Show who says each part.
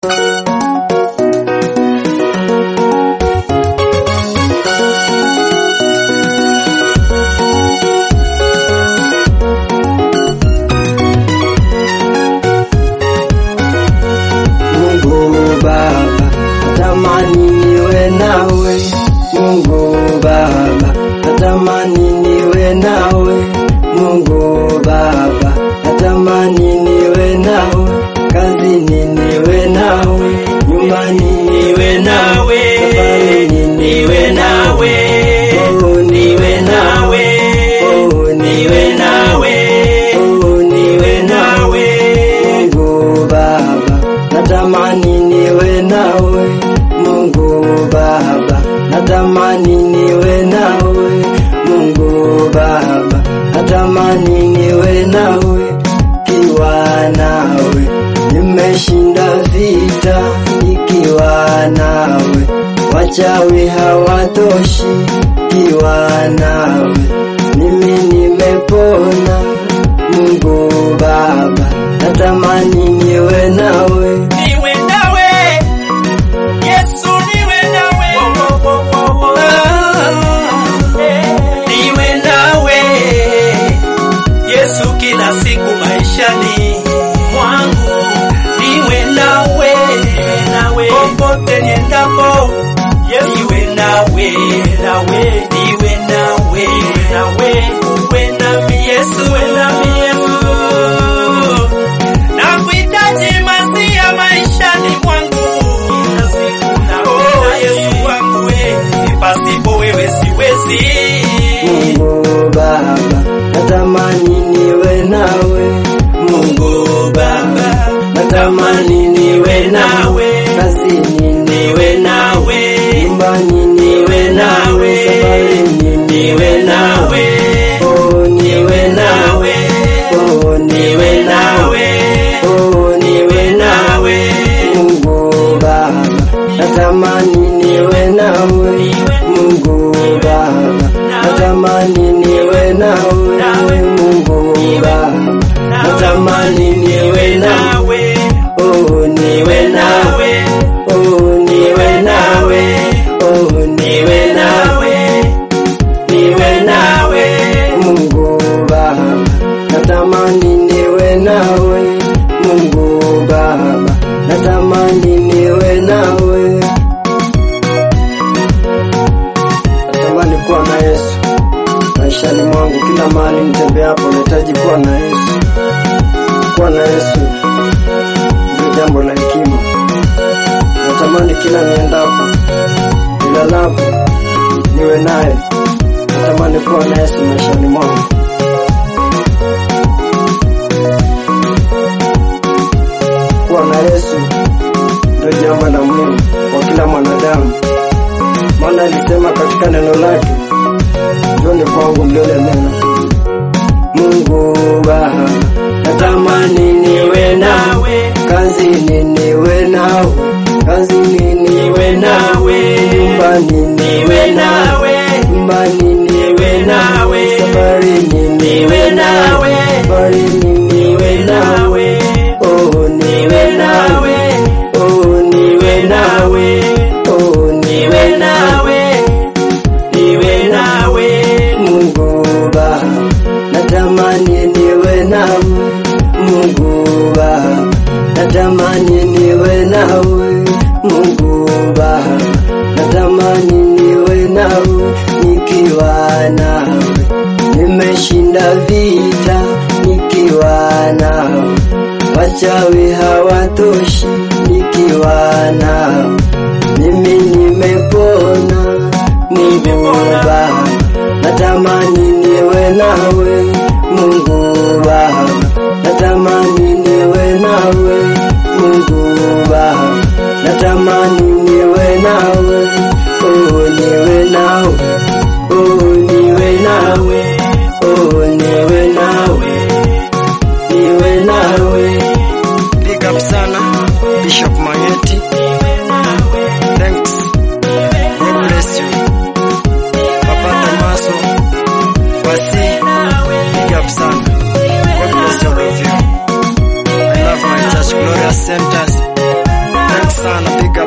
Speaker 1: natamani niwe nawe Mungu Baba, natamani niwe nawe, kiwa nawe nimeshinda vita, nikiwa nawe wachawi hawatoshi, kiwa nawe mimi nimepona. Mungu Baba, natamani niwe nawe,
Speaker 2: niwe nawe Yesu, niwe nawe niwe nawe Yesu, kila siku maishani mwangu, niwe nawe popote niendapo, niwe nawe niwe nawe uwe nami Yesu, uwe nami Yesu. Nakuhitaji Masia maishani mwangu, oh Yesu wangu, pasipo wewe siwezi.
Speaker 1: Mungu Baba, natamani niwe nawe,
Speaker 2: Mungu Baba, natamani niwe nawe,
Speaker 1: kazini
Speaker 2: niwe nawe,
Speaker 1: nyumbani
Speaker 2: niwe nawe,
Speaker 1: safarini
Speaker 2: niwe nawe,
Speaker 1: oh
Speaker 2: niwe nawe,
Speaker 1: oh
Speaker 2: niwe nawe,
Speaker 1: oh
Speaker 2: niwe nawe.
Speaker 1: Mungu Baba, natamani niwe nawe, Mungu Baba, natamani niwe nawe, Mungu Baba,
Speaker 2: Natamani niwe nawe,
Speaker 1: oh
Speaker 2: niwe nawe,
Speaker 1: oh
Speaker 2: niwe nawe,
Speaker 1: oh
Speaker 2: niwe nawe, niwe nawe.
Speaker 1: Mungu Baba, natamani niwe nawe, Mungu Baba, natamani niwe nawe. Natamani kuwa na Yesu maishani mwangu, kila mahali nitembeapo nahitaji kuwa na Yesu. Kuwa na Yesu ndio jambo la hekima. Natamani kila niendapo, nilalapo, niwe naye. Natamani kuwa na Yesu maishani mwangu. Kuwa na Yesu ndio jambo la muhimu kwa kila mwanadamu, maana alisema katika neno lake, njooni kwangu mliolemewa. Mungu Baba, natamani niwe nawe, kazini niwe nawe, kazini niwe nawe, nyumbani niwe nawe, nyumbani niwe nawe, safarini niwe nawe, safarini niwe nawe, oh niwe nawe, oh niwe nawe, oh niwe nawe,
Speaker 2: Niwe nawe,
Speaker 1: Mungu Baba, natamani niwe nawe, Mungu Baba, natamani niwe nawe, Mungu Baba, natamani niwe nawe, nikiwa nawe nimeshinda vita, nikiwa nawe wachawi hawatoshi, nikiwa nawe mimi nimepona. Mungu Baba, natamani niwe nawe, Mungu Baba, natamani niwe nawe, Mungu Baba, natamani niwe nawe, oh niwe nawe, oh niwe nawe, oh niwe nawe, niwe nawe. Big up sana Bishop Mayeti. Thanks. God bless you. Papa Tomaso, Wasi, big up sana. God bless all of you. I love my church, Glorious Centers. sana, big